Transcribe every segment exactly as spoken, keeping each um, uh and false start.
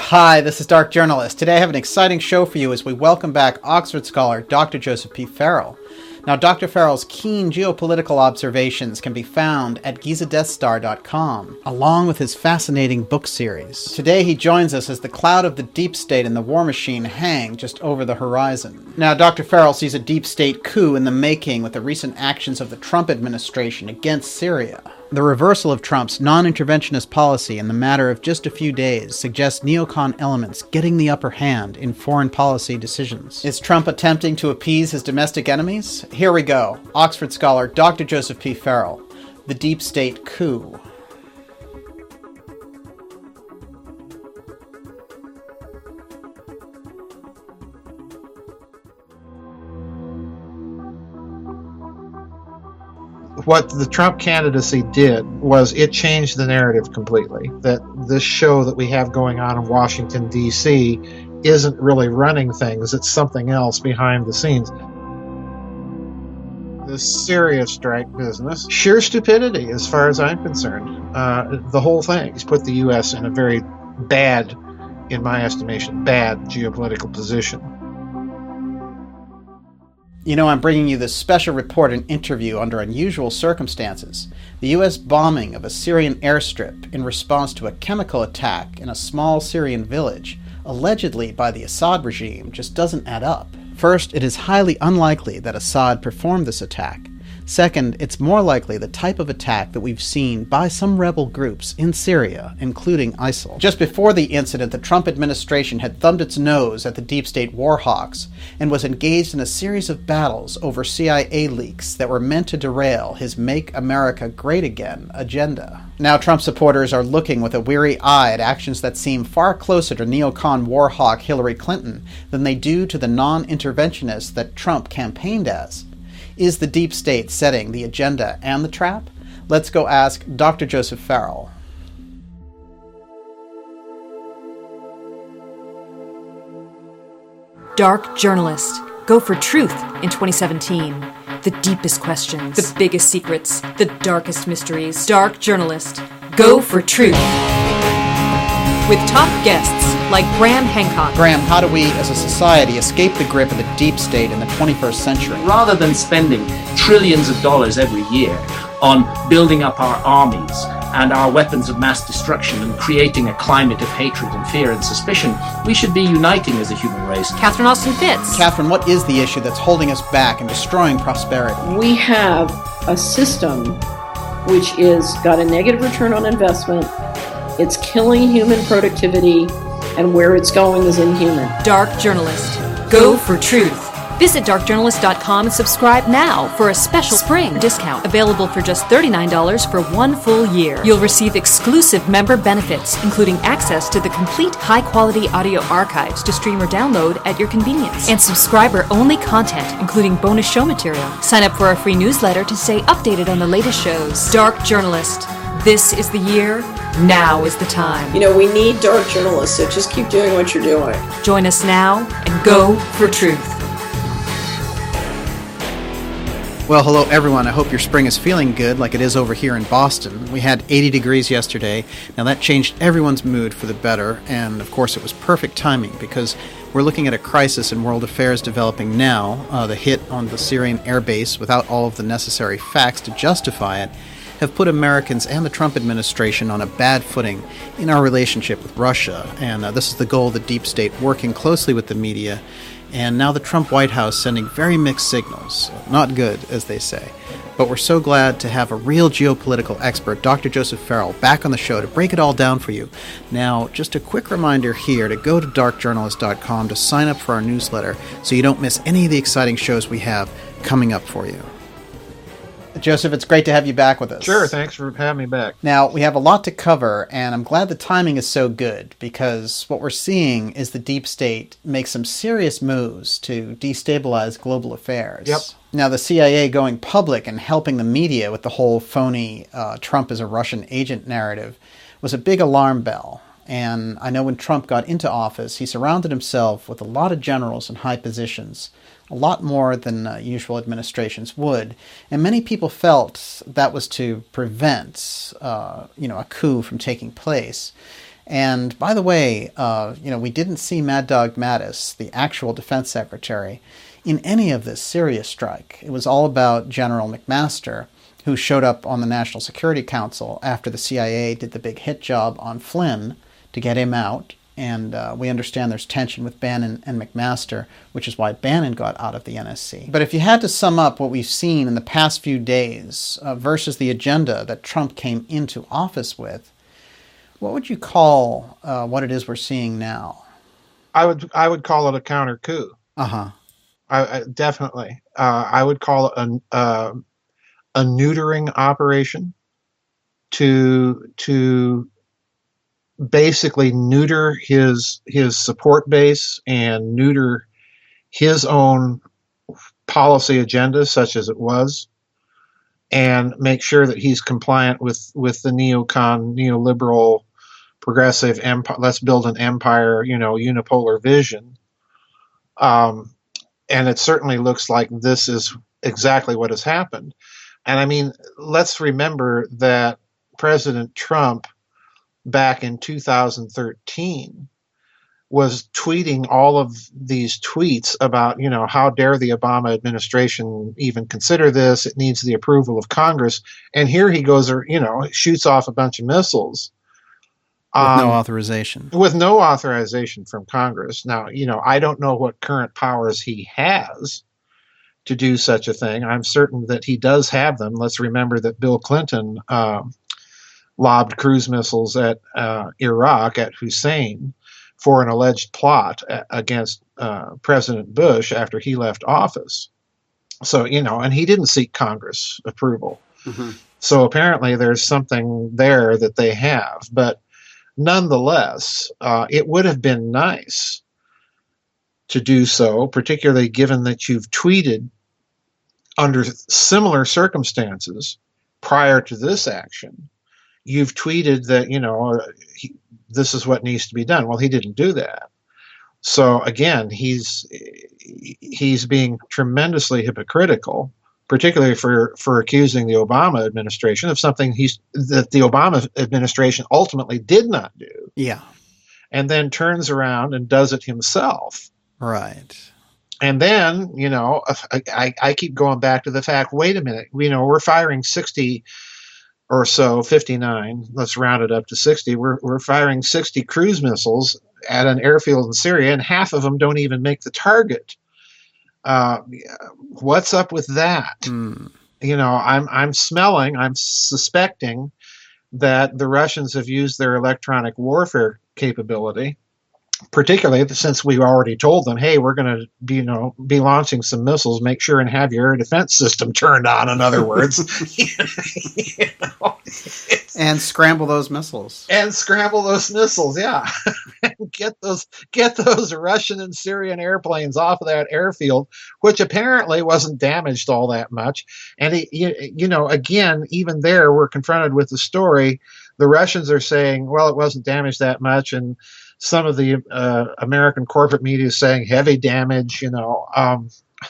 Hi, this is Dark Journalist. Today I have an exciting show for you as we welcome back Oxford scholar Doctor Joseph P. Farrell. Now, Doctor Farrell's keen geopolitical observations can be found at giza death star dot com, along with his fascinating book series. Today he joins us as the cloud of the deep state and the war machine hang just over the horizon. Now, Doctor Farrell sees a deep state coup in the making with the recent actions of the Trump administration against Syria. The reversal of Trump's non-interventionist policy in the matter of just a few days suggests neocon elements getting the upper hand in foreign policy decisions. Is Trump attempting to appease his domestic enemies? Here we go. Oxford scholar Doctor Joseph P. Farrell, The Deep State Coup. What the Trump candidacy did was it changed the narrative completely. That this show that we have going on in Washington, D C isn't really running things. It's something else behind the scenes. The Syria strike business, sheer stupidity as far as I'm concerned. Uh, the whole thing has put the U S in a very bad, in my estimation, bad geopolitical position. You know, I'm bringing you this special report and interview under unusual circumstances. The U S bombing of a Syrian airstrip in response to a chemical attack in a small Syrian village, allegedly by the Assad regime, just doesn't add up. First, it is highly unlikely that Assad performed this attack. Second, it's more likely the type of attack that we've seen by some rebel groups in Syria, including ISIL. Just before the incident, the Trump administration had thumbed its nose at the deep state war hawks and was engaged in a series of battles over C I A leaks that were meant to derail his Make America Great Again agenda. Now Trump supporters are looking with a weary eye at actions that seem far closer to neocon war hawk Hillary Clinton than they do to the non-interventionist that Trump campaigned as. Is the deep state setting the agenda and the trap? Let's go ask Doctor Joseph Farrell. Dark Journalist. Go for truth in twenty seventeen. The deepest questions, the biggest secrets, the darkest mysteries. Dark Journalist. Go for truth. With top guests like Graham Hancock. Graham, how do we as a society escape the grip of the deep state in the twenty-first century? Rather than spending trillions of dollars every year on building up our armies and our weapons of mass destruction and creating a climate of hatred and fear and suspicion, we should be uniting as a human race. Catherine Austin Fitts. Catherine, what is the issue that's holding us back and destroying prosperity? We have a system which is got a negative return on investment. It's killing human productivity, and where it's going is inhuman. Dark Journalist. Go for truth. Visit dark journalist dot com and subscribe now for a special spring discount available for just thirty-nine dollars for one full year. You'll receive exclusive member benefits, including access to the complete high-quality audio archives to stream or download at your convenience, and subscriber-only content, including bonus show material. Sign up for our free newsletter to stay updated on the latest shows. Dark Journalist. This is the year. Now is the time. You know, we need dark journalists, so just keep doing what you're doing. Join us now and go for truth. Well, hello everyone. I hope your spring is feeling good like it is over here in Boston. We had eighty degrees yesterday. Now that changed everyone's mood for the better, and of course it was perfect timing because we're looking at a crisis in world affairs developing now. Uh, the hit on the Syrian airbase without all of the necessary facts to justify it have put Americans and the Trump administration on a bad footing in our relationship with Russia. And uh, this is the goal of the deep state, working closely with the media. And now the Trump White House sending very mixed signals. Not good, as they say. But we're so glad to have a real geopolitical expert, Doctor Joseph Farrell, back on the show to break it all down for you. Now, just a quick reminder here to go to dark journalist dot com to sign up for our newsletter so you don't miss any of the exciting shows we have coming up for you. Joseph, it's great to have you back with us. Sure, thanks for having me back. Now, we have a lot to cover, and I'm glad the timing is so good, because what we're seeing is the deep state make some serious moves to destabilize global affairs. Yep. Now, the C I A going public and helping the media with the whole phony uh, Trump is a Russian agent narrative was a big alarm bell. And I know when Trump got into office, he surrounded himself with a lot of generals in high positions, a lot more than uh, usual administrations would. And many people felt that was to prevent uh, you know, a coup from taking place. And by the way, uh, you know, we didn't see Mad Dog Mattis, the actual defense secretary, in any of this Syria strike. It was all about General McMaster, who showed up on the National Security Council after the C I A did the big hit job on Flynn to get him out. And uh, we understand there's tension with Bannon and McMaster, which is why Bannon got out of the N S C. But if you had to sum up what we've seen in the past few days uh, versus the agenda that Trump came into office with, what would you call uh, what it is we're seeing now? I would I would call it a counter coup. Uh-huh. I, I, definitely. Uh, I would call it a, uh, a neutering operation to to basically neuter his his support base and neuter his own policy agenda, such as it was, and make sure that he's compliant with, with the neocon, neoliberal, progressive empire. Let's build an empire, you know, unipolar vision. Um, and it certainly looks like this is exactly what has happened. And I mean, let's remember that President Trump back in two thousand thirteen was tweeting all of these tweets about, you know, how dare the Obama administration even consider this? It needs the approval of Congress. And here he goes, or, you know, shoots off a bunch of missiles. With um, no authorization. With no authorization from Congress. Now, you know, I don't know what current powers he has to do such a thing. I'm certain that he does have them. Let's remember that Bill Clinton uh, lobbed cruise missiles at uh, Iraq, at Hussein, for an alleged plot against uh, President Bush after he left office. So, you know, and he didn't seek Congress approval. Mm-hmm. So apparently there's something there that they have. But nonetheless, uh, it would have been nice to do so, particularly given that you've tweeted under similar circumstances prior to this action. You've tweeted that, you know, he, this is what needs to be done. Well, he didn't do that. So again, he's he's being tremendously hypocritical, particularly for, for accusing the Obama administration of something he's that the Obama administration ultimately did not do. Yeah. And then turns around and does it himself. Right. And then, you know, I, I keep going back to the fact, wait a minute, you know, we're firing sixty or so, fifty-nine, let's round it up to sixty. We're, we're firing sixty cruise missiles at an airfield in Syria, and half of them don't even make the target. Uh, what's up with that? Mm. You know, I'm, I'm smelling, I'm suspecting that the Russians have used their electronic warfare capability, particularly since we already told them, hey, we're going to be, you know, be launching some missiles. Make sure and have your air defense system turned on, in other words. You know, and scramble those missiles. And scramble those missiles, yeah. get those get those Russian and Syrian airplanes off of that airfield, which apparently wasn't damaged all that much. And, he, you, you know, again, even there, we're confronted with the story. The Russians are saying, well, it wasn't damaged that much, and some of the uh, American corporate media is saying heavy damage, you know. Um,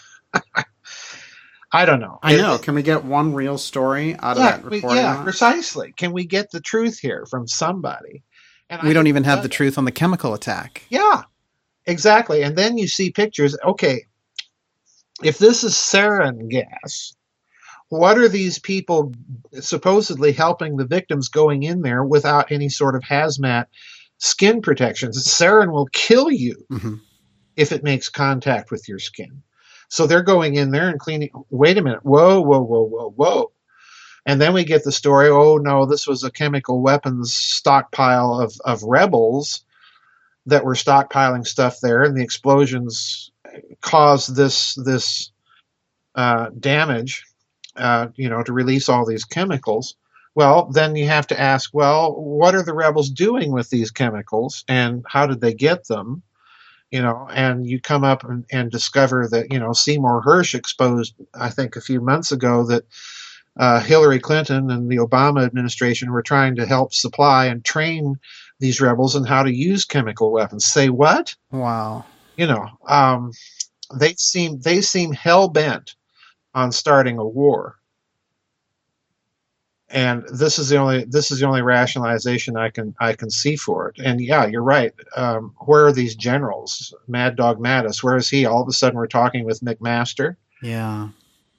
I don't know. I know. Can we get one real story out yeah, of that reporting? Yeah, precisely. Can we get the truth here from somebody? And we I don't even have that, the truth on the chemical attack. Yeah, exactly. And then you see pictures. Okay, if this is sarin gas, what are these people supposedly helping the victims going in there without any sort of hazmat skin protections? Sarin will kill you mm-hmm. if it makes contact with your skin. So they're going in there and cleaning. Wait a minute. Whoa, whoa, whoa, whoa, whoa. And then we get the story, oh, no, this was a chemical weapons stockpile of, of rebels that were stockpiling stuff there, and the explosions caused this, this uh, damage, uh, you know, to release all these chemicals. Well, then you have to ask, well, what are the rebels doing with these chemicals, and how did they get them? You know, and you come up and, and discover that, you know, Seymour Hersh exposed, I think, a few months ago that uh, Hillary Clinton and the Obama administration were trying to help supply and train these rebels in how to use chemical weapons. Say what? Wow. You know, um, they seem they seem hell bent on starting a war. And this is the only this is the only rationalization I can I can see for it. And yeah, you're right. Um, where are these generals? Mad Dog Mattis, where is he? All of a sudden, we're talking with McMaster. Yeah.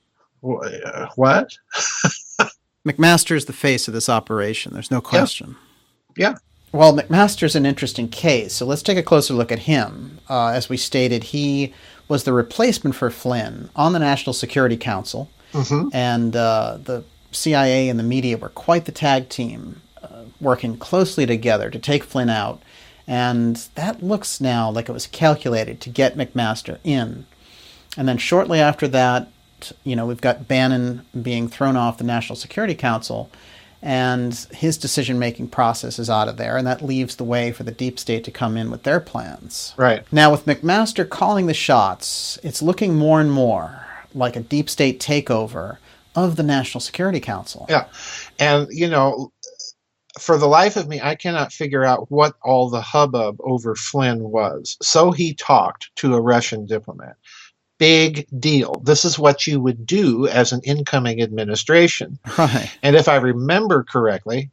What? McMaster's the face of this operation. There's no question. Yeah. yeah. Well, McMaster's an interesting case, so let's take a closer look at him. Uh, as we stated, he was the replacement for Flynn on the National Security Council, mm-hmm. and uh, the C I A and the media were quite the tag team, uh, working closely together to take Flynn out, and that looks now like it was calculated to get McMaster in. And then shortly after that, you know, we've got Bannon being thrown off the National Security Council, and his decision-making process is out of there, and that leaves the way for the deep state to come in with their plans. Right. Now, with McMaster calling the shots, it's looking more and more like a deep state takeover of the National Security Council. Yeah. And, you know, for the life of me, I cannot figure out what all the hubbub over Flynn was. So he talked to a Russian diplomat. Big deal. This is what you would do as an incoming administration. Right. And if I remember correctly,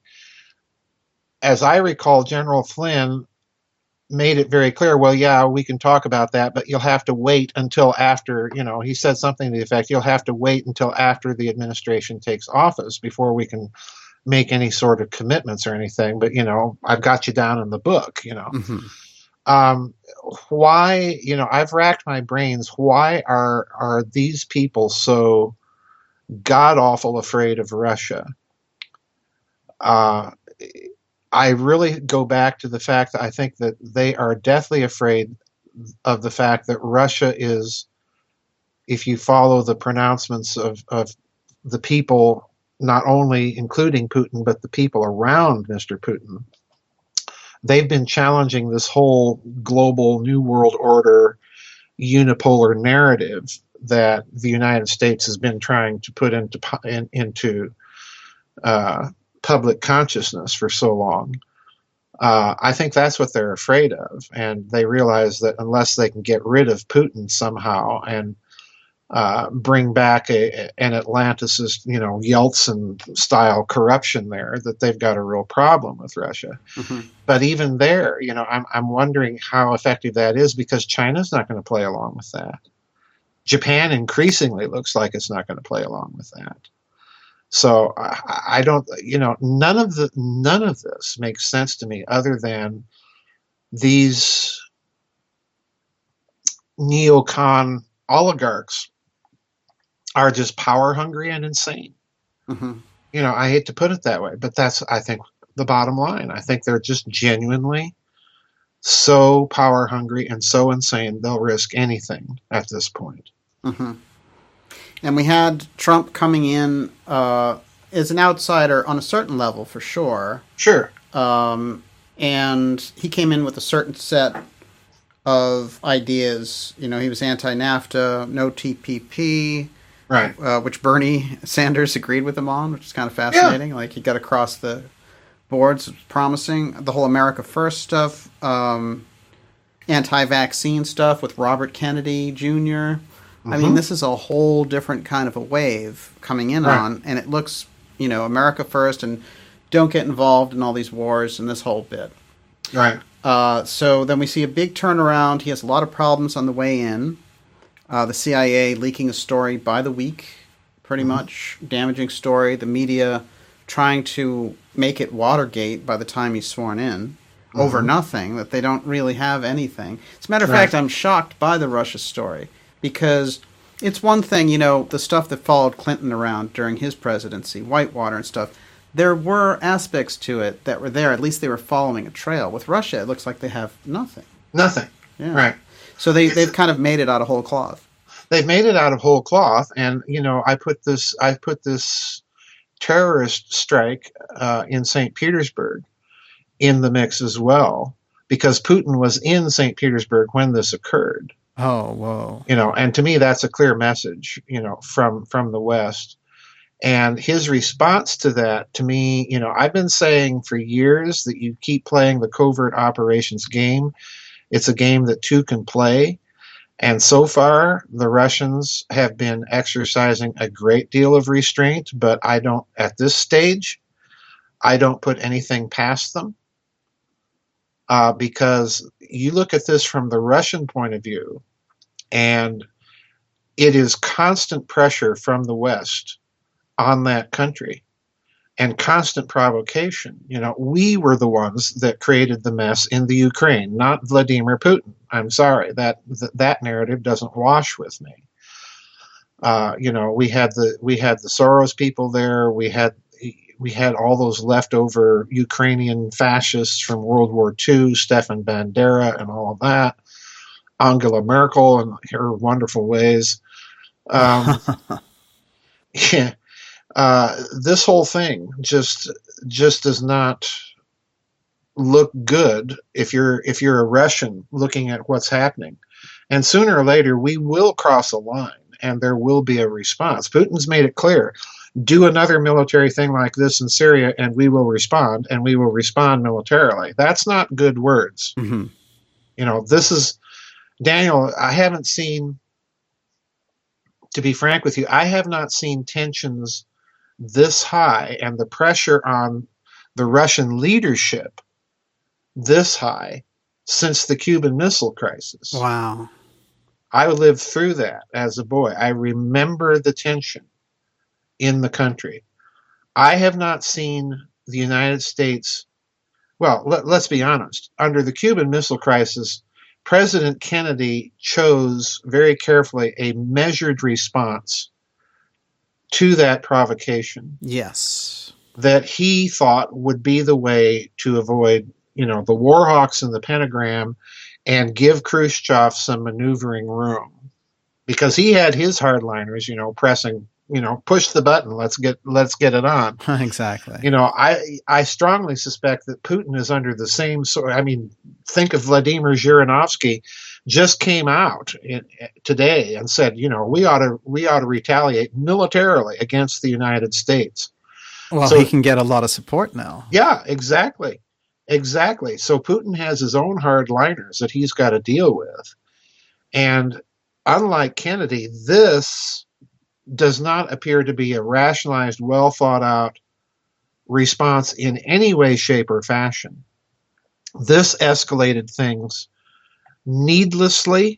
as I recall, General Flynn made it very clear, well, yeah, we can talk about that, but you'll have to wait until after, you know, he said something to the effect, you'll have to wait until after the administration takes office before we can make any sort of commitments or anything. But, you know, I've got you down in the book, you know. Mm-hmm. Um, why, you know, I've racked my brains. Why are, are these people so god-awful afraid of Russia? Uh, I really go back to the fact that I think that they are deathly afraid of the fact that Russia is, if you follow the pronouncements of, of the people, not only including Putin, but the people around Mister Putin, they've been challenging this whole global New World Order unipolar narrative that the United States has been trying to put into in, into uh, public consciousness for so long. Uh, I think that's what they're afraid of, and they realize that unless they can get rid of Putin somehow and uh, bring back a, an Atlanticist, you know, Yeltsin-style corruption there, that they've got a real problem with Russia. Mm-hmm. But even there, you know, I'm I'm wondering how effective that is, because China's not going to play along with that. Japan increasingly looks like it's not going to play along with that. So I, I don't, you know, none of the none of this makes sense to me, other than these neocon oligarchs are just power hungry and insane. Mm-hmm. You know, I hate to put it that way, but that's, I think, the bottom line. I think they're just genuinely so power hungry and so insane they'll risk anything at this point. Mm-hmm. And we had Trump coming in uh, as an outsider on a certain level, for sure. Sure. Um, and he came in with a certain set of ideas. You know, he was anti-NAFTA, no T P P, right? Uh, which Bernie Sanders agreed with him on, which is kind of fascinating. Yeah. Like, he got across the boards, promising. The whole America First stuff, um, anti-vaccine stuff with Robert Kennedy Junior Mm-hmm. I mean, this is a whole different kind of a wave coming in right. on, and it looks, you know, America First and don't get involved in all these wars and this whole bit. Right. Uh, so then we see a big turnaround. He has a lot of problems on the way in. Uh, the C I A leaking a story by the week, pretty mm-hmm. much. Damaging story. The media trying to make it Watergate by the time he's sworn in. Mm-hmm. Over nothing, that they don't really have anything. As a matter of right. fact, I'm shocked by the Russia story. Because it's one thing, you know, the stuff that followed Clinton around during his presidency, Whitewater and stuff, there were aspects to it that were there. At least they were following a trail. With Russia, it looks like they have nothing. Nothing. Yeah. Right. So they, they've kind of made it out of whole cloth. They've made it out of whole cloth. And, you know, I put this, I put this terrorist strike uh, in Saint Petersburg in the mix as well, because Putin was in Saint Petersburg when this occurred. Oh, whoa. You know, and to me, that's a clear message, you know, from, from the West. And his response to that, to me, you know, I've been saying for years that you keep playing the covert operations game. It's a game that two can play. And so far, the Russians have been exercising a great deal of restraint, but I don't, at this stage, I don't put anything past them. Uh, because you look at this from the Russian point of view, and it is constant pressure from the West on that country and constant provocation. You know, we were the ones that created the mess in the Ukraine, not Vladimir Putin. I'm sorry, that th- that narrative doesn't wash with me. Uh, you know, we had the we had the Soros people there. We had we had all those leftover Ukrainian fascists from World War Two, Stefan Bandera, and all of that. Angela Merkel and her wonderful ways. Um, yeah, uh, this whole thing just just does not look good if you're if you're a Russian looking at what's happening. And sooner or later, we will cross a line, and there will be a response. Putin's made it clear: do another military thing like this in Syria, and we will respond, and we will respond militarily. That's not good words. Mm-hmm. You know, this is. Daniel, I haven't seen, to be frank with you, I have not seen tensions this high and the pressure on the Russian leadership this high since the Cuban Missile Crisis. Wow. I lived through that as a boy. I remember the tension in the country. I have not seen the United States, well, let, let's be honest, under the Cuban Missile Crisis, President Kennedy chose very carefully a measured response to that provocation. Yes. That he thought would be the way to avoid, you know, the war hawks in the pentagram and give Khrushchev some maneuvering room. Because he had his hardliners, you know, pressing, you know, push the button, let's get let's get it on. Exactly. You know, I I strongly suspect that Putin is under the same sort. I mean, think of Vladimir Zhirinovsky, just came out in, today and said, you know, we ought to we ought to retaliate militarily against the United States. Well, so, he can get a lot of support now. Yeah, exactly, exactly. So Putin has his own hardliners that he's got to deal with, and unlike Kennedy, this does not appear to be a rationalized, well thought out response in any way, shape, or fashion. This escalated things needlessly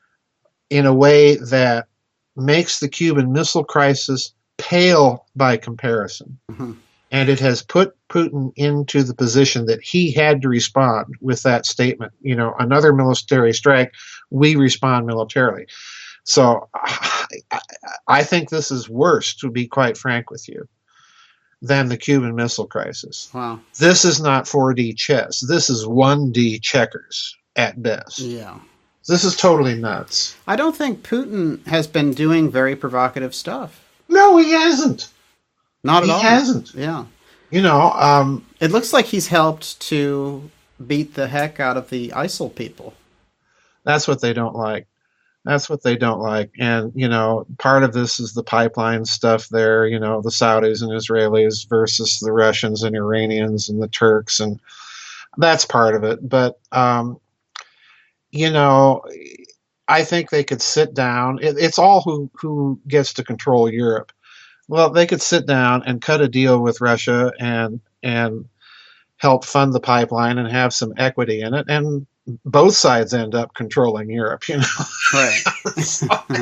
in a way that makes the Cuban Missile Crisis pale by comparison. Mm-hmm. And it has put Putin into the position that he had to respond with that statement. You know, another military strike, we respond militarily. So I, I think this is worse, to be quite frank with you, than the Cuban Missile Crisis. Wow. This is not four D chess. This is one D checkers at best. Yeah. This is totally nuts. I don't think Putin has been doing very provocative stuff. No, he hasn't. Not at he all. He hasn't. Yeah. You know, um, it looks like he's helped to beat the heck out of the ISIL people. That's what they don't like. That's what they don't like. And, you know, part of this is the pipeline stuff there, you know, the Saudis and Israelis versus the Russians and Iranians and the Turks. And that's part of it. But, um, you know, I think they could sit down. It, it's all who, who gets to control Europe. Well, they could sit down and cut a deal with Russia and and help fund the pipeline and have some equity in it. And both sides end up controlling Europe, you know. Right. So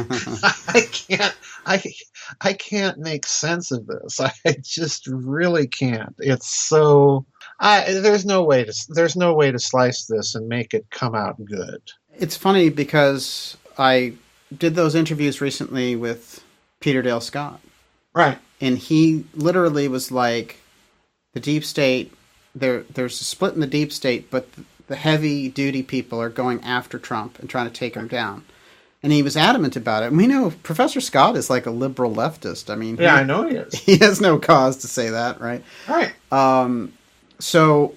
I can't, I, I can't make sense of this. I just really can't. It's so. I, there's no way to. There's no way to slice this and make it come out good. It's funny because I did those interviews recently with Peter Dale Scott. Right. And he literally was like, the deep state. There, there's a split in the deep state, but the, the heavy-duty people are going after Trump and trying to take him down. And he was adamant about it. And we know Professor Scott is like a liberal leftist. I mean, yeah, he, I know he is. He has no cause to say that, right? Right. Um, so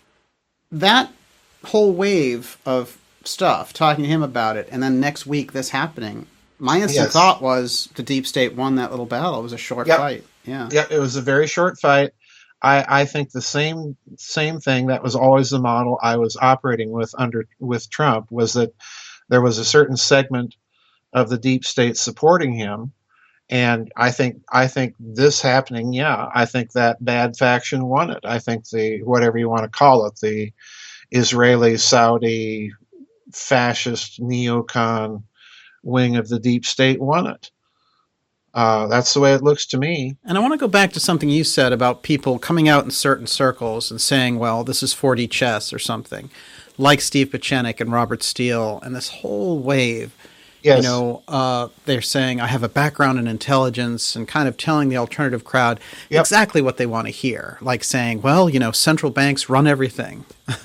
that whole wave of stuff, talking to him about it, and then next week this happening, my instant yes. thought was the deep state won that little battle. It was a short yep. fight. Yeah. Yeah, it was a very short fight. I, I think the same same thing that was always the model I was operating with under with Trump was that there was a certain segment of the deep state supporting him. And I think I think this happening, yeah, I think that bad faction won it. I think the, whatever you want to call it, the Israeli, Saudi, fascist, neocon wing of the deep state won it. Uh, that's the way it looks to me. And I want to go back to something you said about people coming out in certain circles and saying, well, this is four D chess or something, like Steve Pieczenik and Robert Steele and this whole wave. Yes. You know, uh, they're saying, I have a background in intelligence, and kind of telling the alternative crowd yep. exactly what they want to hear. Like saying, well, you know, central banks run everything.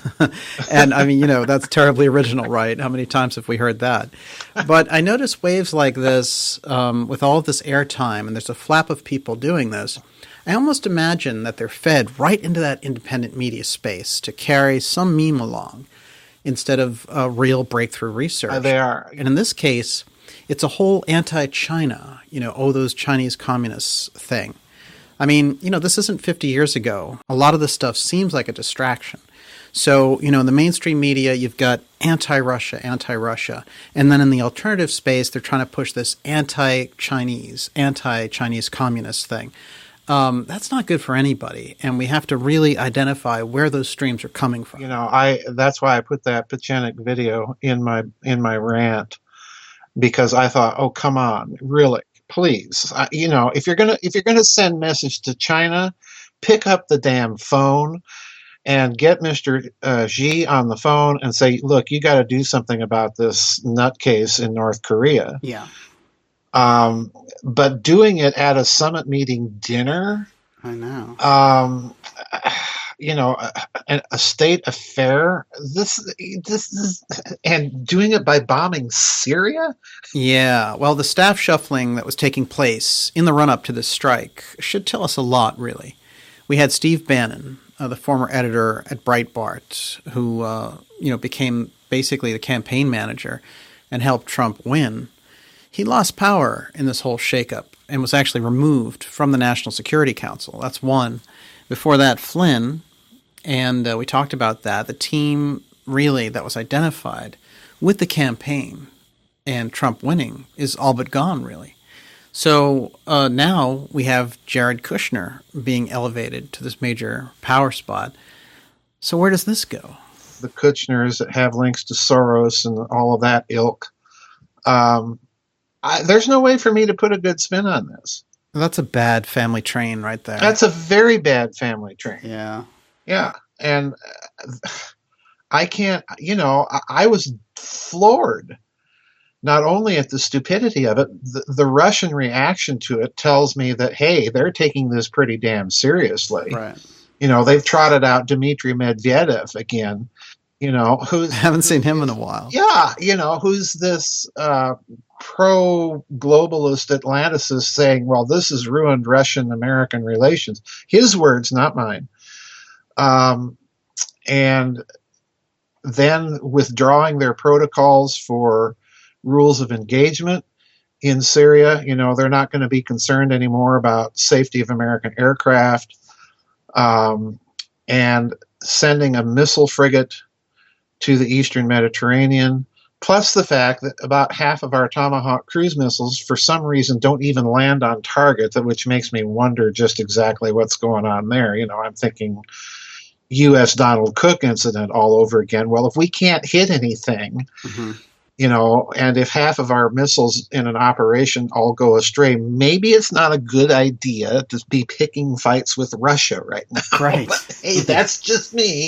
And I mean, you know, that's terribly original, right? How many times have we heard that? But I notice waves like this, um, with all of this airtime, and there's a flap of people doing this, I almost imagine that they're fed right into that independent media space to carry some meme along, instead of uh, real breakthrough research. Uh, they are. And in this case, it's a whole anti-China, you know, oh, those Chinese communists thing. I mean, you know, this isn't fifty years ago. A lot of this stuff seems like a distraction. So, you know, in the mainstream media, you've got anti-Russia, anti-Russia. And then in the alternative space, they're trying to push this anti-Chinese, anti-Chinese communist thing. Um, that's not good for anybody, and we have to really identify where those streams are coming from. You know, I that's why I put that Pieczenik video in my in my rant, because I thought, oh, come on, really, please, I, you know, if you're gonna if you're gonna send message to China, pick up the damn phone and get Mister Uh, Xi on the phone and say, look, you got to do something about this nutcase in North Korea. Yeah. Um, but doing it at a summit meeting dinner, I know, um, you know, a, a state affair, this, this is, and doing it by bombing Syria. Yeah. Well, the staff shuffling that was taking place in the run up to this strike should tell us a lot, really. We had Steve Bannon, uh, the former editor at Breitbart, who, uh, you know, became basically the campaign manager and helped Trump win. He lost power in this whole shakeup and was actually removed from the National Security Council. That's one. Before that, Flynn, and uh, we talked about that, the team really that was identified with the campaign and Trump winning is all but gone, really. So uh, now we have Jared Kushner being elevated to this major power spot. So where does this go? The Kushners that have links to Soros and all of that ilk. Um, I, there's no way for me to put a good spin on this. That's a bad family train right there. That's a very bad family train. Yeah. Yeah. And uh, I can't, you know, I, I was floored not only at the stupidity of it, the, the Russian reaction to it tells me that, hey, they're taking this pretty damn seriously. Right. You know, they've trotted out Dmitry Medvedev again. You know, who's I haven't seen him in a while. Yeah, you know, who's this uh, pro-globalist Atlanticist saying, well, this has ruined Russian-American relations. His words, not mine. Um, and then withdrawing their protocols for rules of engagement in Syria. You know, they're not going to be concerned anymore about safety of American aircraft. Um, and sending a missile frigate to the Eastern Mediterranean, plus the fact that about half of our Tomahawk cruise missiles, for some reason, don't even land on target, which makes me wonder just exactly what's going on there. You know, I'm thinking U S Donald Cook incident all over again. Well, if we can't hit anything, mm-hmm. you know, and if half of our missiles in an operation all go astray, maybe it's not a good idea to be picking fights with Russia right now. Right. But, hey, that's just me.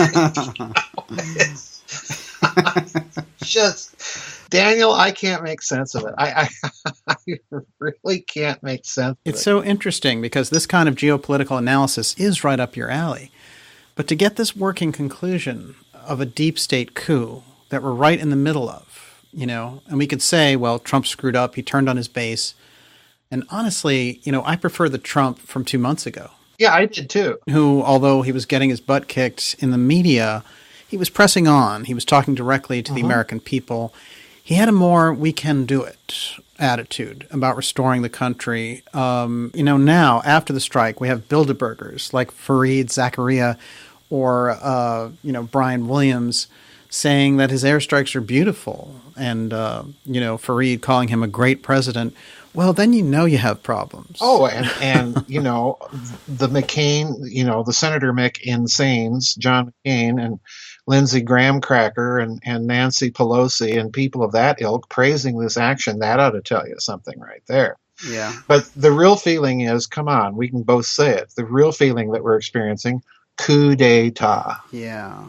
Just, Daniel, I can't make sense of it. I, I, I really can't make sense of it's it. It's so interesting because this kind of geopolitical analysis is right up your alley. But to get this working conclusion of a deep state coup that we're right in the middle of, you know, and we could say, well, Trump screwed up, he turned on his base. And honestly, you know, I prefer the Trump from two months ago. Yeah, I did too. Who, although he was getting his butt kicked in the media, he was pressing on. He was talking directly to uh-huh. the American people. He had a more we can do it attitude about restoring the country. Um, you know, now, after the strike, we have Bilderbergers like Fareed Zakaria or, uh, you know, Brian Williams saying that his airstrikes are beautiful, and uh, you know, Fareed calling him a great president, well, then you know you have problems. Oh, and, and you know, the McCain, you know, the Senator McInsanes, John McCain, and Lindsey Graham Cracker, and, and Nancy Pelosi, and people of that ilk praising this action, that ought to tell you something right there. Yeah. But the real feeling is, come on, we can both say it, the real feeling that we're experiencing, coup d'etat. Yeah.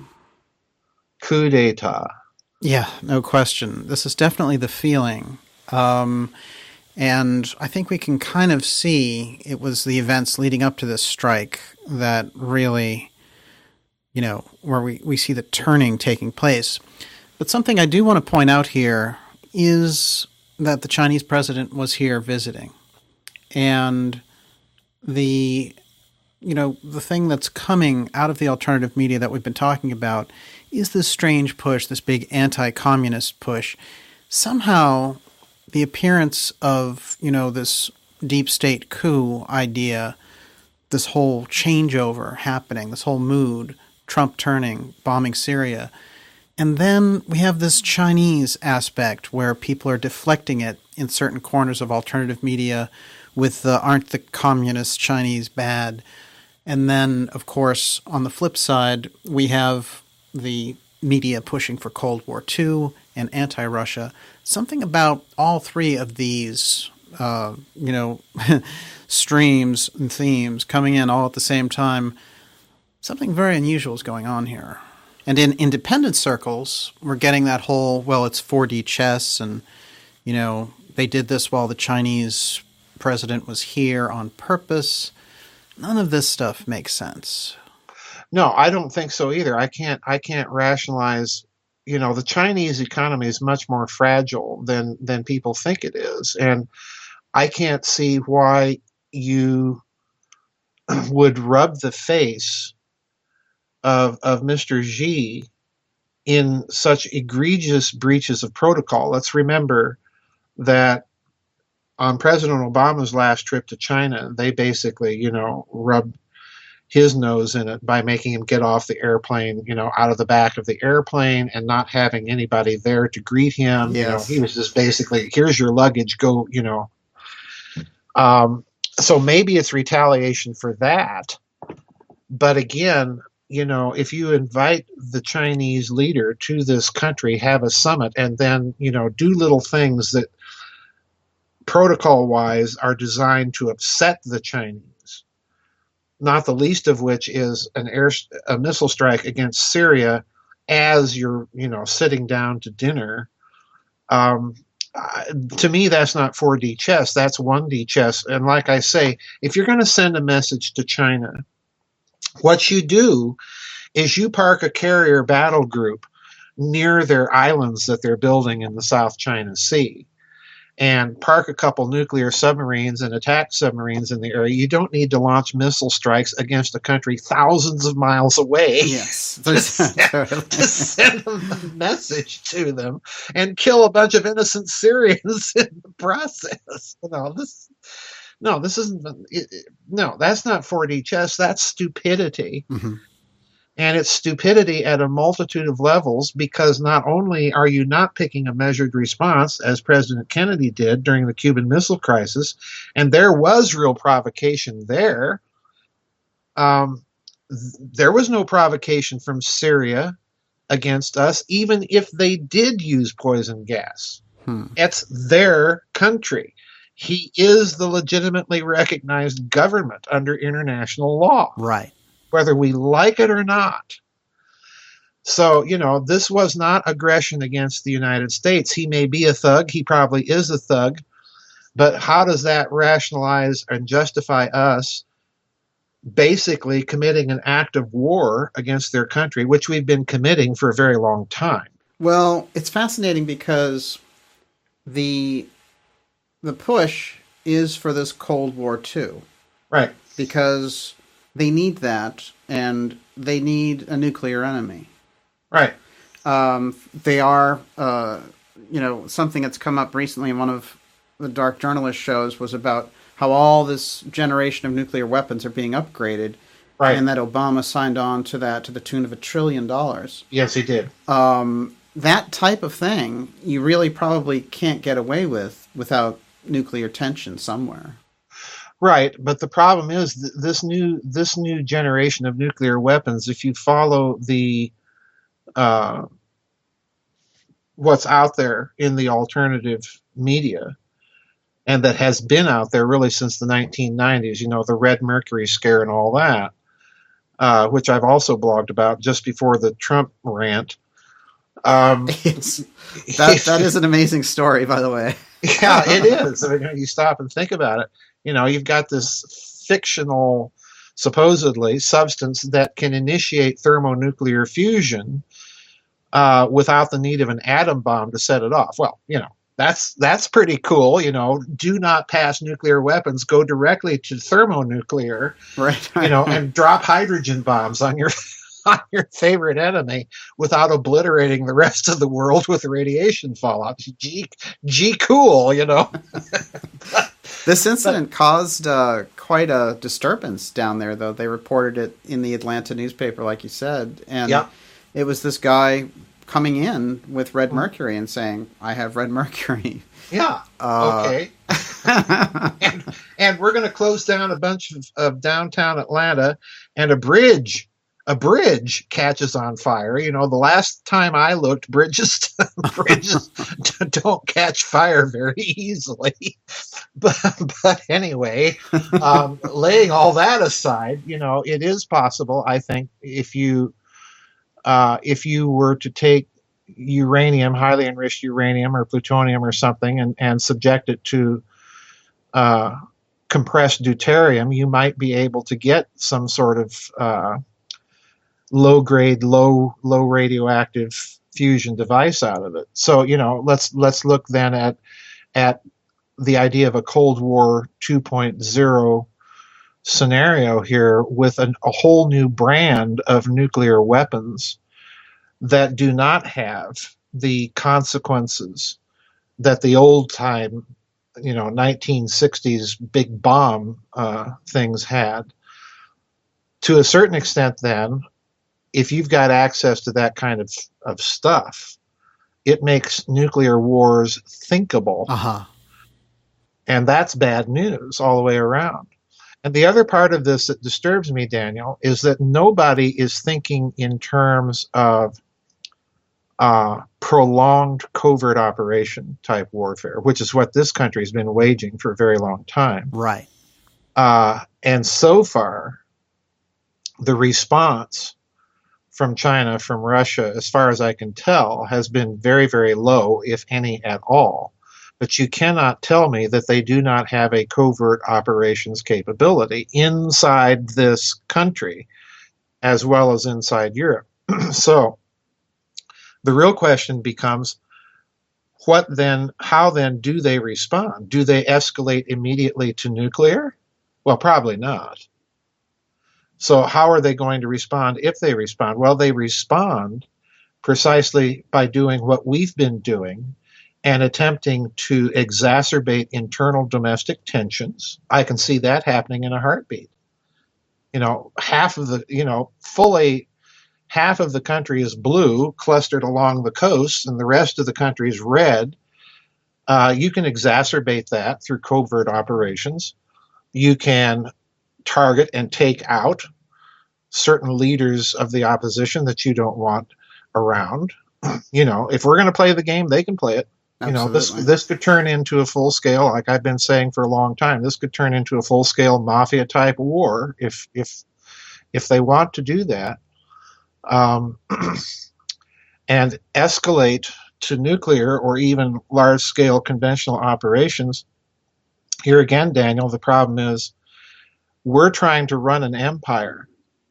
Coup d'etat. Yeah, no question. This is definitely the feeling. Um, and I think we can kind of see it was the events leading up to this strike that really, you know, where we, we see the turning taking place. But something I do want to point out here is that the Chinese president was here visiting. And the, you know, the thing that's coming out of the alternative media that we've been talking about is this strange push, this big anti-communist push. Somehow the appearance of, you know, this deep state coup idea, this whole changeover happening, this whole mood, Trump turning, bombing Syria. And then we have this Chinese aspect where people are deflecting it in certain corners of alternative media with the aren't the communist Chinese bad. And then, of course, on the flip side, we have the media pushing for Cold War Two and anti-Russia. Something about all three of these, uh, you know, streams and themes coming in all at the same time. Something very unusual is going on here. And in independent circles, we're getting that whole, well, it's four D chess, and, you know, they did this while the Chinese president was here on purpose. None of this stuff makes sense. No, I don't think so either. I can't I can't rationalize, you know, the Chinese economy is much more fragile than than people think it is. And I can't see why you would rub the face of of Mister Xi in such egregious breaches of protocol. Let's remember that on President Obama's last trip to China, they basically, you know, rubbed his nose in it by making him get off the airplane, you know, out of the back of the airplane and not having anybody there to greet him. Yes. You know, he was just basically, here's your luggage, go, you know. Um, so maybe it's retaliation for that. But again, you know, if you invite the Chinese leader to this country, have a summit, and then, you know, do little things that protocol-wise are designed to upset the Chinese, not the least of which is an air a missile strike against Syria as you're, you know, sitting down to dinner. Um, uh, to me, that's not four D chess. That's one D chess. And like I say, if you're going to send a message to China, what you do is you park a carrier battle group near their islands that they're building in the South China Sea, and park a couple nuclear submarines and attack submarines in the area. You don't need to launch missile strikes against a country thousands of miles away. Yes. to, send, to send a message to them and kill a bunch of innocent Syrians in the process. No, this, no, this isn't. It, it, no, that's not four D chess. That's stupidity. Mm-hmm. And it's stupidity at a multitude of levels, because not only are you not picking a measured response, as President Kennedy did during the Cuban Missile Crisis, and there was real provocation there. Um, th- there was no provocation from Syria against us, even if they did use poison gas. Hmm. It's their country. He is the legitimately recognized government under international law. Right. Whether we like it or not. So, you know, this was not aggression against the United States. He may be a thug. He probably is a thug. But how does that rationalize and justify us basically committing an act of war against their country, which we've been committing for a very long time? Well, it's fascinating because the the push is for this Cold War Two. Right. Because they need that, and they need a nuclear enemy. Right. Um, they are, uh, you know, something that's come up recently in one of the Dark Journalist shows was about how all this generation of nuclear weapons are being upgraded, Right. And that Obama signed on to that to the tune of a trillion dollars. Yes, he did. Um, that type of thing, you really probably can't get away with without nuclear tension somewhere. Right, but the problem is th- this new this new generation of nuclear weapons. If you follow the uh, what's out there in the alternative media, and that has been out there really since the nineteen nineties, you know, the Red Mercury scare and all that, uh, which I've also blogged about just before the Trump rant. Um, it's, that that is an amazing story, by the way. Yeah, it is. I mean, you stop and think about it. You know, you've got this fictional, supposedly, substance that can initiate thermonuclear fusion uh, without the need of an atom bomb to set it off. Well, you know, that's that's pretty cool. You know, do not pass nuclear weapons. Go directly to thermonuclear. Right. You know, and drop hydrogen bombs on your on your favorite enemy without obliterating the rest of the world with radiation fallout. Gee, gee, cool. You know. This incident caused uh, quite a disturbance down there, though. They reported it in the Atlanta newspaper, like you said. And yeah. It was this guy coming in with red mercury and saying, I have red mercury. Yeah. Uh, okay. and, and we're going to close down a bunch of, of downtown Atlanta, and a bridge a bridge catches on fire. You know, the last time I looked, bridges bridges don't catch fire very easily. But, but anyway, um, laying all that aside, you know, it is possible, I think, if you uh, if you were to take uranium, highly enriched uranium or plutonium or something, and, and subject it to uh, compressed deuterium, you might be able to get some sort of uh, low grade, low low radioactive fusion device out of it. So, you know, let's let's look then at at the idea of a Cold War two point oh scenario here with an, a whole new brand of nuclear weapons that do not have the consequences that the old time, you know, nineteen sixties big bomb uh, things had. To a certain extent, then, if you've got access to that kind of, of stuff, it makes nuclear wars thinkable. Uh-huh. And that's bad news all the way around. And the other part of this that disturbs me, Daniel, is that nobody is thinking in terms of uh, prolonged covert operation type warfare, which is what this country has been waging for a very long time. Right. Uh, and so far, the response from China, from Russia, as far as I can tell, has been very, very low, if any at all. But you cannot tell me that they do not have a covert operations capability inside this country, as well as inside Europe. So the real question becomes, what then, how then do they respond? Do they escalate immediately to nuclear? Well, probably not. So how are they going to respond if they respond? Well, they respond precisely by doing what we've been doing and attempting to exacerbate internal domestic tensions. I can see that happening in a heartbeat. You know, half of the, you know, fully half of the country is blue, clustered along the coast, and the rest of the country is red. Uh, you can exacerbate that through covert operations. You can target and take out certain leaders of the opposition that you don't want around. You know, if we're going to play the game, they can play it. You know, this this could turn into a full scale, like I've been saying for a long time, this could turn into a full scale mafia type war if if if they want to do that, um, and escalate to nuclear or even large scale conventional operations. Here again, Daniel, the problem is we're trying to run an empire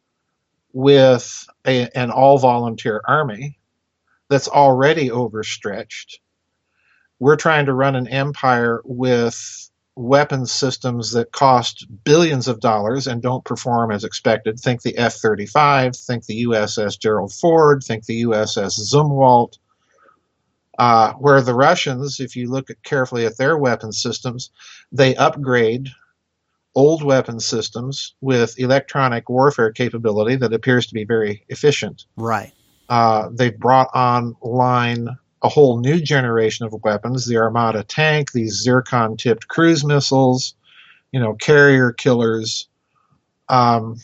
with a, an all-volunteer army that's already overstretched. We're trying to run an empire with weapons systems that cost billions of dollars and don't perform as expected. Think the F thirty-five, think the U S S Gerald Ford, think the U S S Zumwalt. Uh, where the Russians, if you look at carefully at their weapons systems, they upgrade old weapon systems with electronic warfare capability that appears to be very efficient. Right. Uh, they've brought online a whole new generation of weapons, the Armada tank, these Zircon-tipped cruise missiles, you know, carrier killers. Um,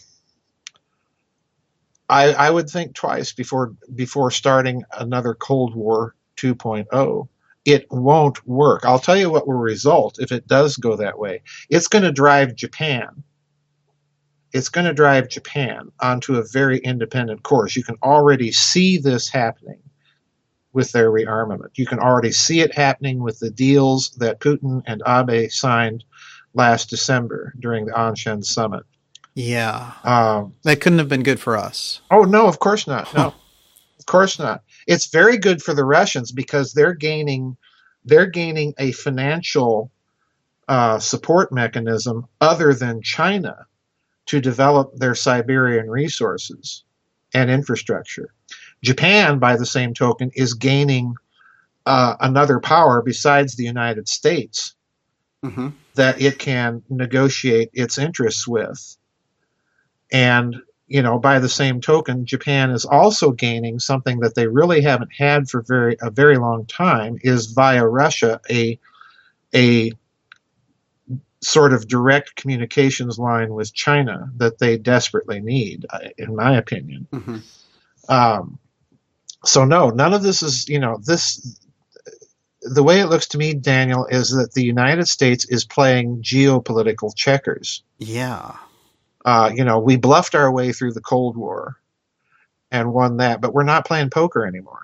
I, I would think twice before before starting another Cold War two point oh. It won't work. I'll tell you what will result if it does go that way. It's going to drive Japan. It's going to drive Japan onto a very independent course. You can already see this happening with their rearmament. You can already see it happening with the deals that Putin and Abe signed last December during the Anshan summit. Yeah. Um, that couldn't have been good for us. Oh, no, of course not. No, of course not. It's very good for the Russians because they're gaining they're gaining a financial uh, support mechanism other than China to develop their Siberian resources and infrastructure. Japan, by the same token, is gaining uh, another power besides the United States mm-hmm. that it can negotiate its interests with. And you know, by the same token, Japan is also gaining something that they really haven't had for very a very long time, is via Russia a a sort of direct communications line with China that they desperately need, in my opinion. Mm-hmm. Um, so no, none of this is, you know, this. The way it looks to me, Daniel, is that the United States is playing geopolitical checkers. Yeah. Uh, you know, we bluffed our way through the Cold War and won that, but we're not playing poker anymore.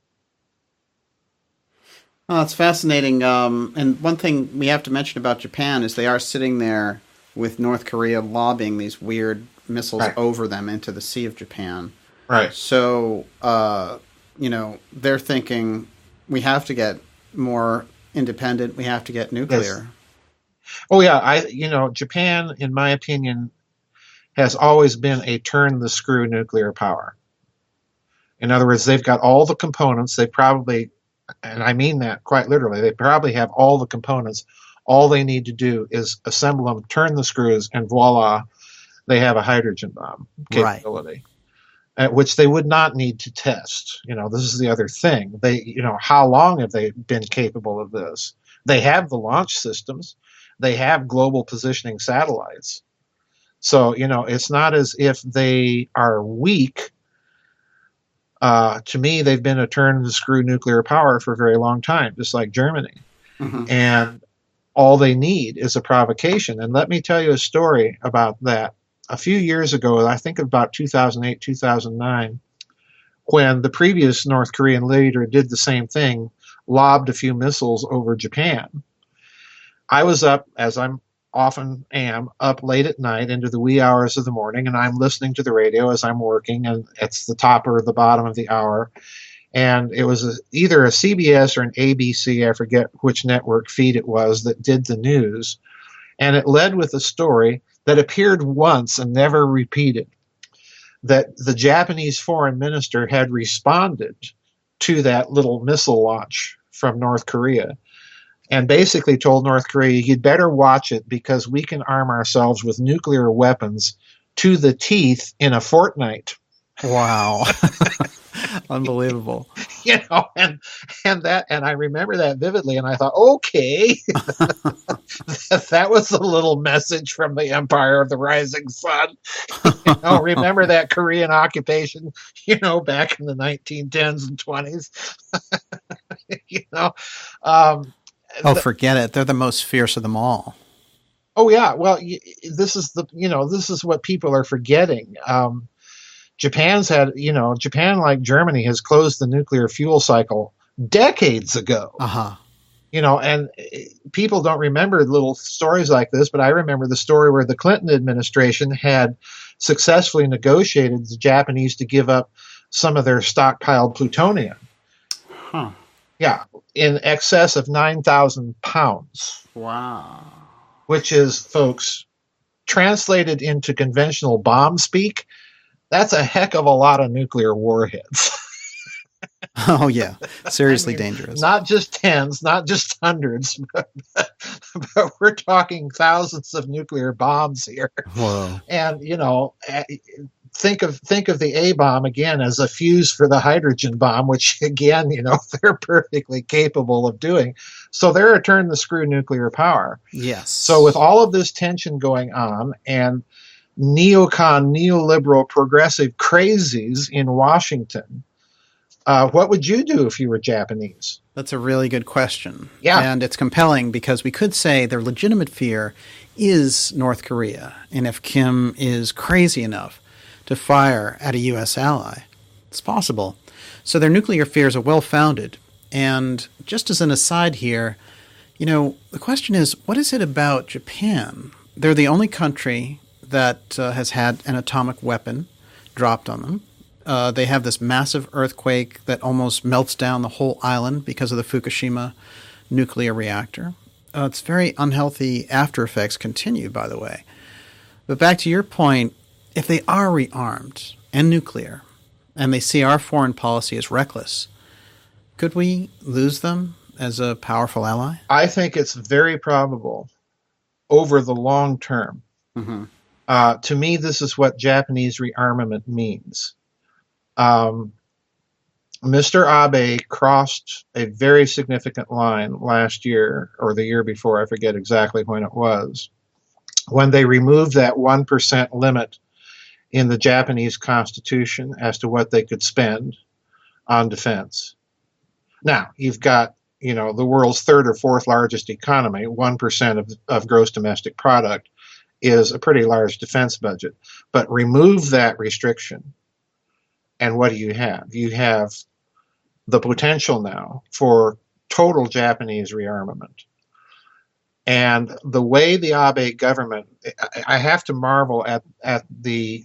Well, it's fascinating. Um, and one thing we have to mention about Japan is they are sitting there with North Korea lobbing these weird missiles right. over them into the Sea of Japan. Right. So, uh, you know, they're thinking we have to get more independent. We have to get nuclear. Yes. Oh, yeah. I, you know, Japan, in my opinion, has always been a turn-the-screw nuclear power. In other words, they've got all the components. They probably, and I mean that quite literally, they probably have all the components. All they need to do is assemble them, turn the screws, and voila, they have a hydrogen bomb capability, right. uh, which they would not need to test. You know, this is the other thing. They, you know, how long have they been capable of this? They have the launch systems. They have global positioning satellites. So, you know, it's not as if they are weak. Uh, to me, they've been a turn-the-screw nuclear power for a very long time, just like Germany. Mm-hmm. And all they need is a provocation. And let me tell you a story about that. A few years ago, I think about two thousand eight, two thousand nine, when the previous North Korean leader did the same thing, lobbed a few missiles over Japan. I was up, as I'm often am, up late at night into the wee hours of the morning, and I'm listening to the radio as I'm working, and it's the top or the bottom of the hour. And it was a, either a C B S or an A B C, I forget which network feed it was, that did the news. And it led with a story that appeared once and never repeated, that the Japanese foreign minister had responded to that little missile launch from North Korea and basically told North Korea, you'd better watch it because we can arm ourselves with nuclear weapons to the teeth in a fortnight. Wow. Unbelievable. You know, and and that and I remember that vividly, and I thought, okay, that, that was a little message from the Empire of the Rising Sun. You know, remember that Korean occupation, you know, back in the nineteen tens and twenties. You know, um, oh, forget it. They're the most fierce of them all. Oh yeah. Well, this is the you know this is what people are forgetting. Um, Japan's had, you know, Japan, like Germany, has closed the nuclear fuel cycle decades ago. Uh-huh. You know, and people don't remember little stories like this, but I remember the story where the Clinton administration had successfully negotiated the Japanese to give up some of their stockpiled plutonium. Huh. Yeah, in excess of nine thousand pounds. Wow. Which is, folks, translated into conventional bomb speak, that's a heck of a lot of nuclear warheads. Oh, yeah. Seriously I mean, dangerous. Not just tens, not just hundreds, but, but we're talking thousands of nuclear bombs here. Whoa. And, you know, think of think of the A bomb again as a fuse for the hydrogen bomb, which again, you know, they're perfectly capable of doing. So they're a turn the screw nuclear power. Yes. So with all of this tension going on and neocon, neoliberal, progressive crazies in Washington, uh, what would you do if you were Japanese? That's a really good question. Yeah. And it's compelling because we could say their legitimate fear is North Korea. And if Kim is crazy enough to fire at a U S ally, it's possible. So their nuclear fears are well-founded. And just as an aside here, you know, the question is, what is it about Japan? They're the only country that uh, has had an atomic weapon dropped on them. Uh, they have this massive earthquake that almost melts down the whole island because of the Fukushima nuclear reactor. Uh, it's very unhealthy after effects continue, by the way. But back to your point, if they are rearmed and nuclear, and they see our foreign policy as reckless, could we lose them as a powerful ally? I think it's very probable over the long term. Mm-hmm. Uh, to me, this is what Japanese rearmament means. Um, Mister Abe crossed a very significant line last year or the year before, I forget exactly when it was, when they removed that one percent limit in the Japanese constitution as to what they could spend on defense. Now, you've got, you know, the world's third or fourth largest economy, one percent of, of gross domestic product is a pretty large defense budget. But remove that restriction, and what do you have? You have the potential now for total Japanese rearmament. And the way the Abe government, I have to marvel at, at the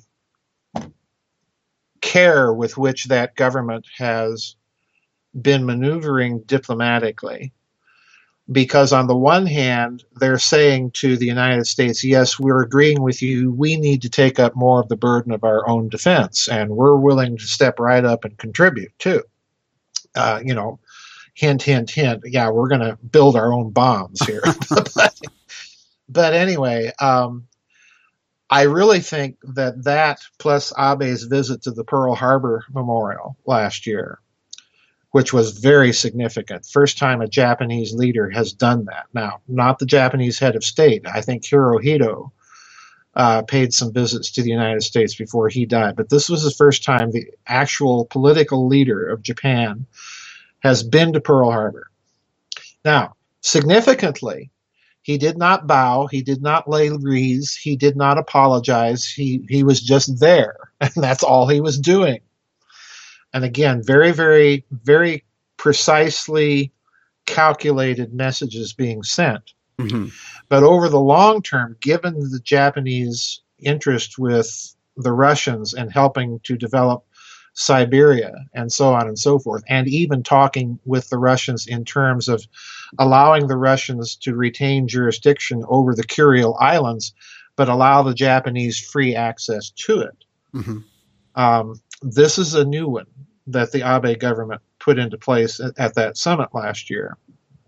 care with which that government has been maneuvering diplomatically. Because on the one hand, they're saying to the United States, yes, we're agreeing with you. We need to take up more of the burden of our own defense, and we're willing to step right up and contribute too. Uh, you know, hint, hint, hint. Yeah, we're going to build our own bombs here. but, but anyway, um, I really think that that plus Abe's visit to the Pearl Harbor Memorial last year, which was very significant. First time a Japanese leader has done that. Now, not the Japanese head of state. I think Hirohito uh, paid some visits to the United States before he died. But this was the first time the actual political leader of Japan has been to Pearl Harbor. Now, significantly, he did not bow. He did not lay wreaths. He did not apologize. He, he was just there, and that's all he was doing. And again, very, very, very precisely calculated messages being sent. Mm-hmm. But over the long term, given the Japanese interest with the Russians and helping to develop Siberia and so on and so forth, and even talking with the Russians in terms of allowing the Russians to retain jurisdiction over the Kuril Islands, but allow the Japanese free access to it. Mm-hmm. Um, this is a new one that the Abe government put into place at, at that summit last year.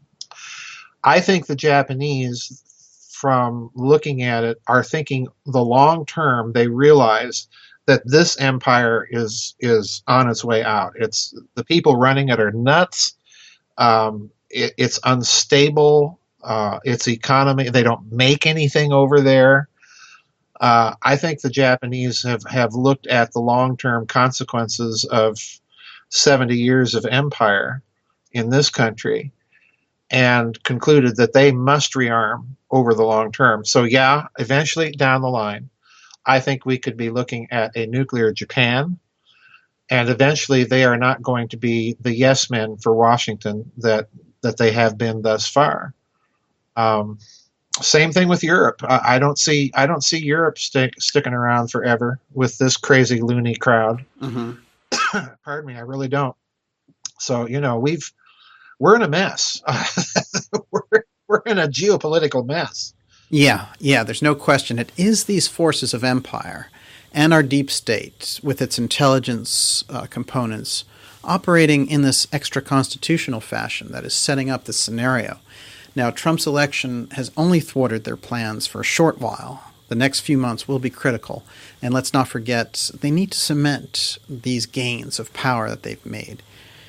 I think the Japanese, from looking at it, are thinking the long term. They realize that this empire is is on its way out. It's the people running it are nuts. Um, it, it's unstable. Uh, its economy, they don't make anything over there. Uh, I think the Japanese have, have looked at the long-term consequences of seventy years of empire in this country and concluded that they must rearm over the long term. So yeah, eventually down the line, I think we could be looking at a nuclear Japan, and eventually they are not going to be the yes men for Washington that, that they have been thus far. Um, Same thing with Europe. I, I don't see I don't see Europe stick, sticking around forever with this crazy loony crowd. Mm-hmm. Pardon me, I really don't. So you know we've we're in a mess. we're we're in a geopolitical mess. Yeah, yeah. There's no question. It is these forces of empire and our deep state with its intelligence uh, components operating in this extra constitutional fashion that is setting up this scenario. Now, Trump's election has only thwarted their plans for a short while. The next few months will be critical. And let's not forget, they need to cement these gains of power that they've made.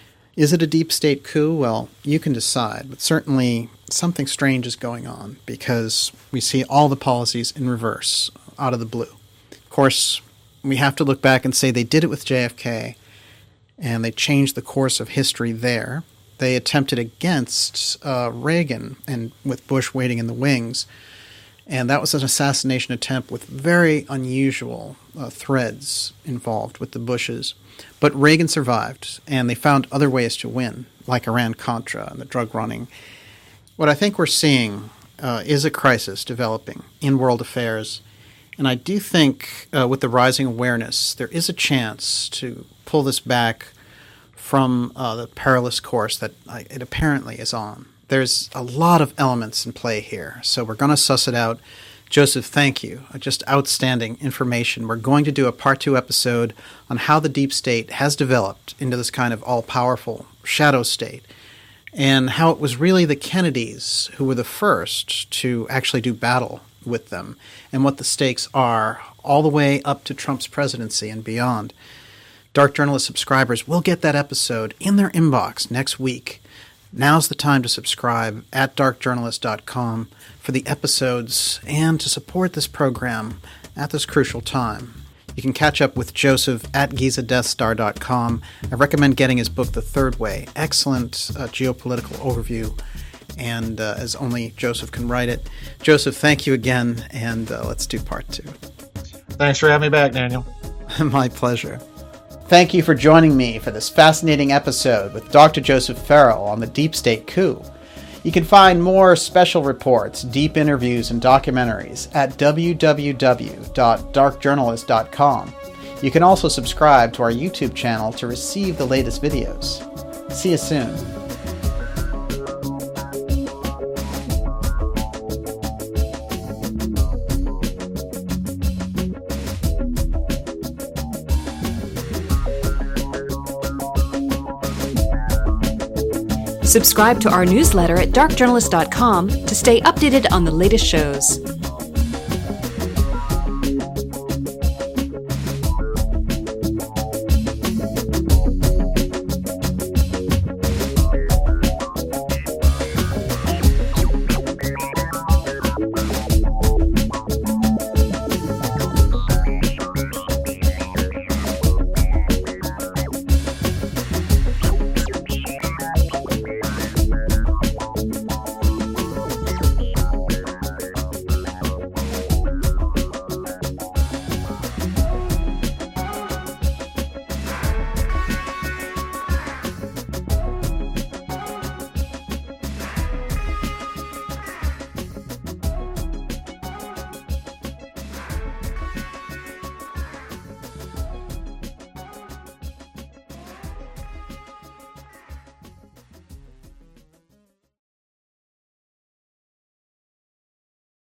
Is it a deep state coup? Well, you can decide. But certainly something strange is going on because we see all the policies in reverse out of the blue. Of course, we have to look back and say they did it with J F K, and they changed the course of history there. They attempted against uh, Reagan, and with Bush waiting in the wings, and that was an assassination attempt with very unusual uh, threads involved with the Bushes. But Reagan survived, and they found other ways to win, like Iran-Contra and the drug running. What I think we're seeing uh, is a crisis developing in world affairs, and I do think uh, with the rising awareness, there is a chance to pull this back from uh, the perilous course that uh, it apparently is on. There's a lot of elements in play here, so we're going to suss it out. Joseph, thank you. Just outstanding information. We're going to do a part two episode on how the deep state has developed into this kind of all-powerful shadow state, and how it was really the Kennedys who were the first to actually do battle with them, and what the stakes are all the way up to Trump's presidency and beyond. Dark Journalist subscribers will get that episode in their inbox next week. Now's the time to subscribe at dark journalist dot com for the episodes and to support this program at this crucial time. You can catch up with Joseph at giza death star dot com. I recommend getting his book, The Third Way. Excellent uh, geopolitical overview, and uh, as only Joseph can write it. Joseph, thank you again, and uh, let's do part two. Thanks for having me back, Daniel. My pleasure. Thank you for joining me for this fascinating episode with Doctor Joseph Farrell on the deep state coup. You can find more special reports, deep interviews, and documentaries at w w w dot dark journalist dot com. You can also subscribe to our YouTube channel to receive the latest videos. See you soon. Subscribe to our newsletter at dark journalist dot com to stay updated on the latest shows.